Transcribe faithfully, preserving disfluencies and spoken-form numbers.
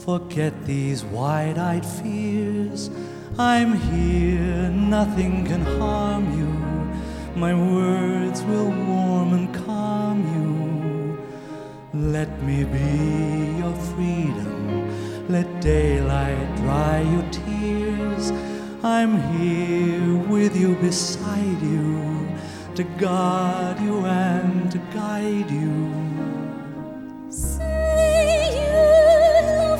Forget these wide-eyed fears. I'm here, nothing can harm you. My words will warm and calm you. Let me be your freedom. Let daylight dry your tears. I'm here with you, beside you, to guard you and to guide you.